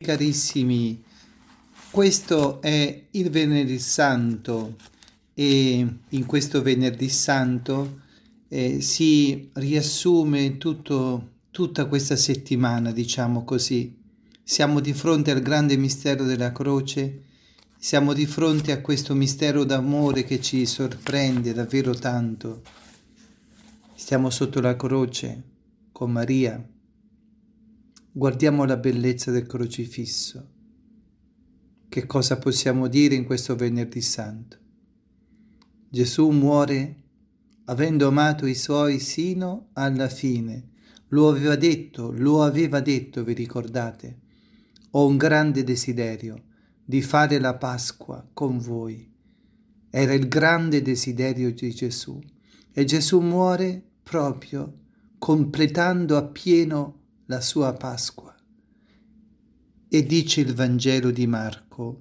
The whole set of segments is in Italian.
carissimi, questo è il Venerdì Santo e in questo Venerdì Santo si riassume tutta questa settimana, diciamo così. Siamo di fronte al grande mistero della croce, siamo di fronte a questo mistero d'amore che ci sorprende davvero tanto. Stiamo sotto la croce con Maria. Guardiamo la bellezza del crocifisso. Che cosa possiamo dire in questo Venerdì Santo? Gesù muore avendo amato i suoi sino alla fine. Lo aveva detto, vi ricordate? Ho un grande desiderio di fare la Pasqua con voi. Era il grande desiderio di Gesù. E Gesù muore proprio completando appieno la sua Pasqua. E dice il Vangelo di Marco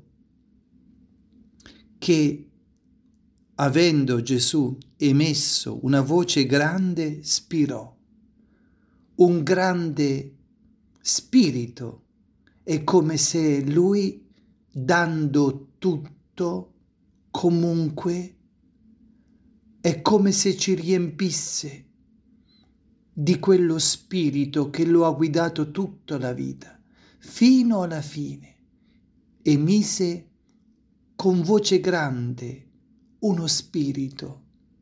che avendo Gesù emesso una voce grande, spirò. Un grande spirito. È come se lui, dando tutto, comunque, è come se ci riempisse di quello spirito che lo ha guidato tutta la vita, fino alla fine, e mise con voce grande uno spirito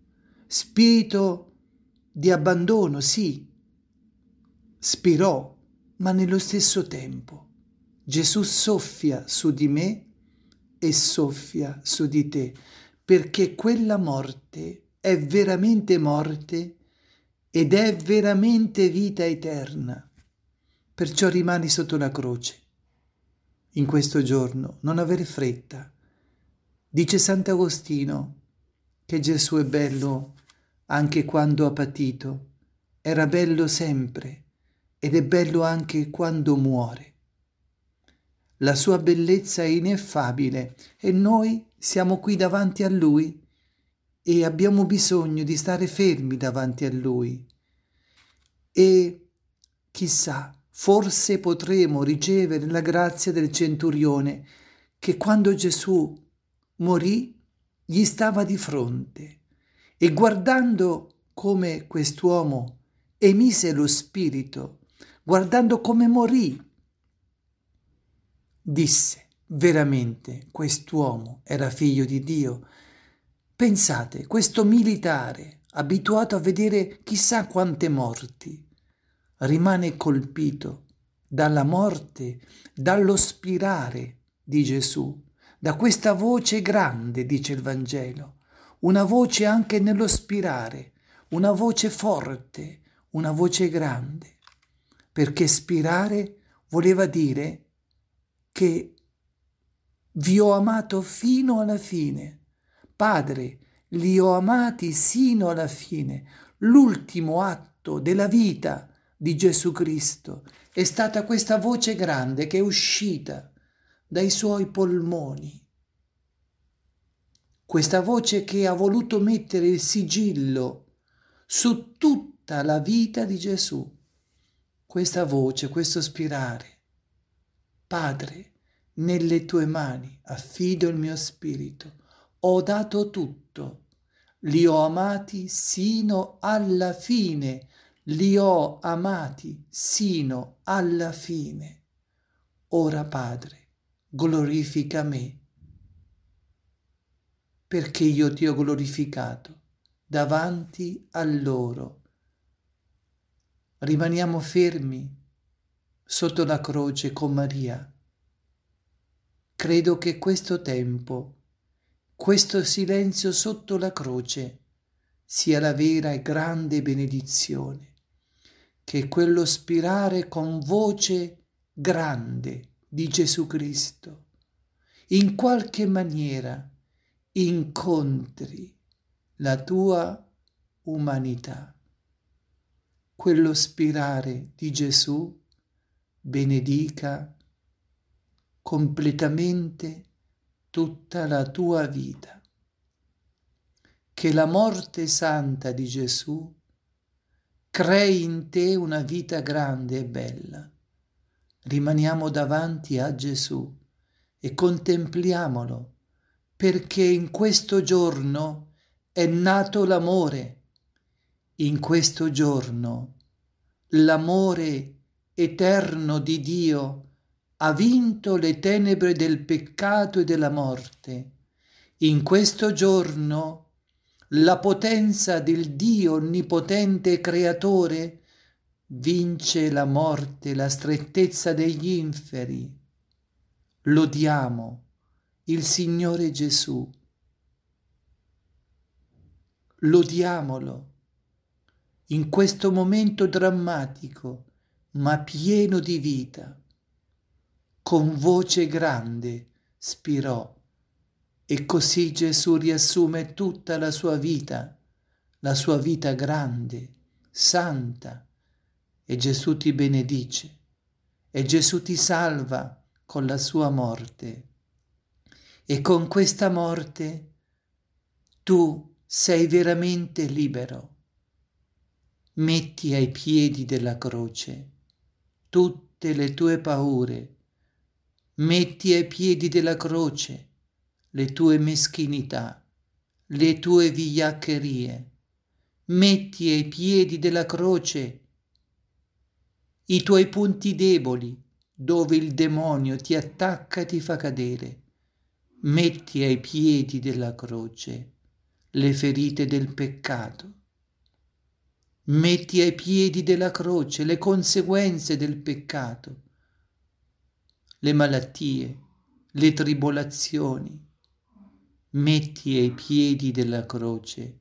di abbandono, sì, spirò, ma nello stesso tempo Gesù soffia su di me e soffia su di te, perché quella morte è veramente morte ed è veramente vita eterna. Perciò rimani sotto la croce. In questo giorno non avere fretta. Dice Sant'Agostino che Gesù è bello anche quando ha patito, era bello sempre ed è bello anche quando muore. La sua bellezza è ineffabile e noi siamo qui davanti a Lui e abbiamo bisogno di stare fermi davanti a Lui. E chissà, forse potremo ricevere la grazia del centurione che quando Gesù morì gli stava di fronte e guardando come quest'uomo emise lo spirito, guardando come morì, disse: veramente quest'uomo era figlio di Dio. Pensate, questo militare, abituato a vedere chissà quante morti, rimane colpito dalla morte, dallo spirare di Gesù, da questa voce grande, dice il Vangelo, una voce anche nello spirare, una voce forte, una voce grande, perché spirare voleva dire che vi ho amato fino alla fine. Padre, li ho amati sino alla fine. L'ultimo atto della vita di Gesù Cristo è stata questa voce grande che è uscita dai suoi polmoni. Questa voce che ha voluto mettere il sigillo su tutta la vita di Gesù. Questa voce, questo spirare. Padre, nelle tue mani affido il mio spirito. Ho dato tutto. Li ho amati sino alla fine. Li ho amati sino alla fine. Ora, Padre, glorifica me, perché io ti ho glorificato davanti a loro. Rimaniamo fermi sotto la croce con Maria. Credo che questo tempo, questo silenzio sotto la croce, sia la vera e grande benedizione, che quello spirare con voce grande di Gesù Cristo, in qualche maniera incontri la tua umanità. Quello spirare di Gesù benedica completamente tutta la tua vita. Che la morte santa di Gesù crei in te una vita grande e bella, rimaniamo davanti a Gesù e contempliamolo, perché in questo giorno è nato l'amore. In questo giorno l'amore eterno di Dio ha vinto le tenebre del peccato e della morte. In questo giorno la potenza del Dio onnipotente e creatore vince la morte, la strettezza degli inferi. Lodiamo il Signore Gesù. Lodiamolo in questo momento drammatico, ma pieno di vita. Con voce grande spirò, e così Gesù riassume tutta la sua vita grande, santa, e Gesù ti benedice, e Gesù ti salva con la sua morte. E con questa morte tu sei veramente libero. Metti ai piedi della croce tutte le tue paure, metti ai piedi della croce le tue meschinità, le tue vigliaccherie, metti ai piedi della croce i tuoi punti deboli dove il demonio ti attacca e ti fa cadere. Metti ai piedi della croce le ferite del peccato. Metti ai piedi della croce le conseguenze del peccato, le malattie, le tribolazioni. Metti ai piedi della croce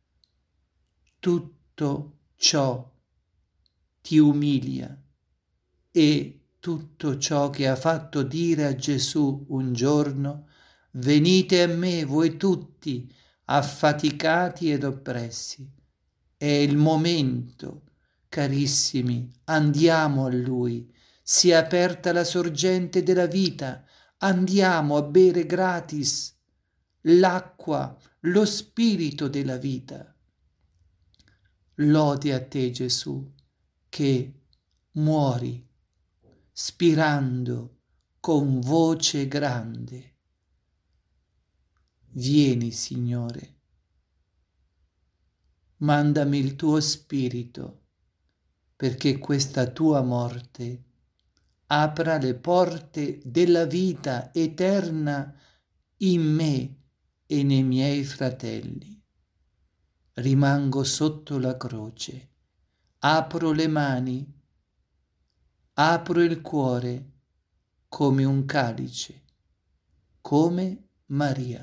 tutto ciò ti umilia e tutto ciò che ha fatto dire a Gesù un giorno: venite a me voi tutti affaticati ed oppressi. È il momento, carissimi, andiamo a Lui, si è aperta la sorgente della vita, andiamo a bere gratis l'acqua, lo spirito della vita. Lode a te, Gesù, che muori spirando con voce grande. Vieni, Signore, mandami il tuo spirito, perché questa tua morte apra le porte della vita eterna in me e nei miei fratelli. Rimango sotto la croce, apro le mani, apro il cuore come un calice, come Maria.